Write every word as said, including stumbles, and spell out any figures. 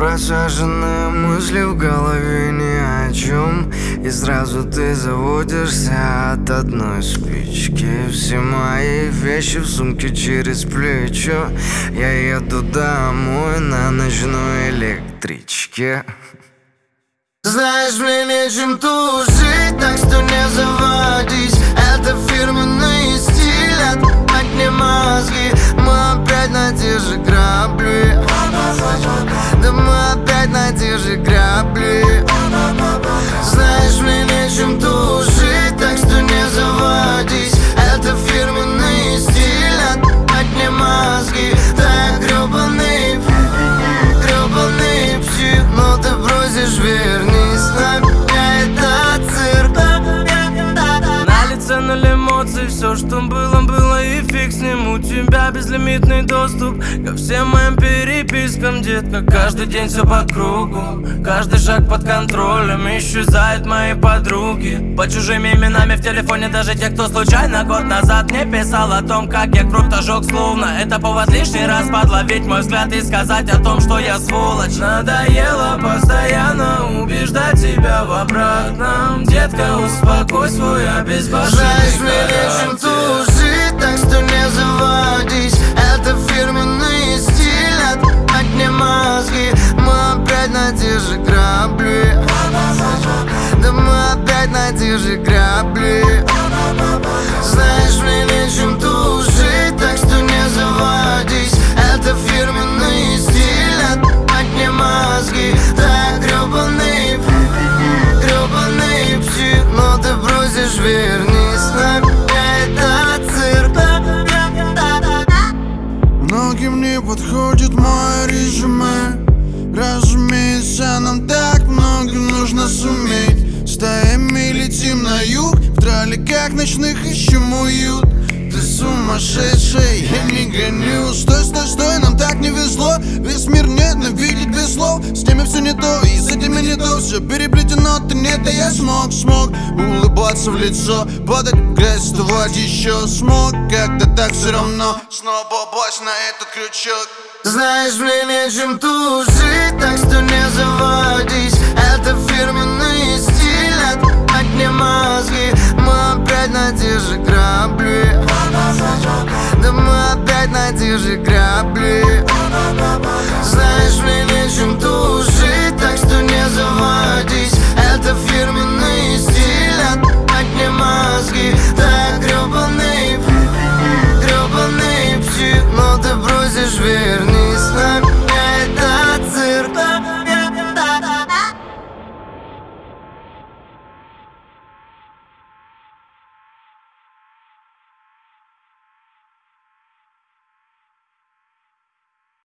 Просаженные мысли в голове ни о чем, и сразу ты заводишься от одной спички. Все мои вещи в сумке через плечо. Я еду домой на ночной электричке. Знаешь, мне нечем тужить, так что не заводись. Это фирменный стиль, отнимать не мозги. Мы опять на те же грабли. Да мы опять на те же грабли. Знаешь, мне нечем тужить, так что не заводись. Это фирменный стиль, отнимать не мозги. Так гребаный, гребаный псих. Но ты просишь, вернись, опять этот цирк. На лице ноль эмоций, все, что было, было и фиг с ним. У тебя безлимитный доступ ко всем моим перепискам, детка. Каждый день все по кругу, каждый шаг под контролем. Исчезают мои подруги под чужими именами в телефоне. Даже те, кто случайно год назад мне писал о том, как я круто жёг, словно это повод лишний раз подловить мой взгляд и сказать о том, что я сволочь. Надоело постоянно убеждать тебя в обратном. Детка, успокой свой обезбашенный. Знаешь, мне нечем тужить, так что не заводись. Это фирменный стиль, отнимать не мозги. Мы опять на те же грабли. Да мы опять на те же грабли. Знаешь, мне нечем тужить, так что не заводись. Это фирменный стиль, отнимать не мозги. Так гребаный, гребаный псих. Но ты просишь, вернись, опять этот цирк. Многим не подходит мое резюме. Разумеется, нам так много нужно суметь. Стаями летим на юг, в тролликах ночных ищем уют. Ты сумасшедший, я не гоню. Стой, стой, стой, нам так не везло. Весь мир ненавидит без слов. С ними все не то, и с этими не то. Все переплетено, ты нет, а я смог, смог улыбаться в лицо, падать в грязь, вставать еще смог. Как-то так все равно, снова попасть на этот крючок. Знаешь, мне нечем тужить, так что не заводись. Это фирменный стиль, отнимать не мозги. Мы опять на те же грабли. Да мы опять на те же грабли. Знаешь, мне нечем тужить, так что не заводись. Это фирменный стиль, отнимать не мозги. Так гребаный, гребаный псих. Но ты просишь, верь.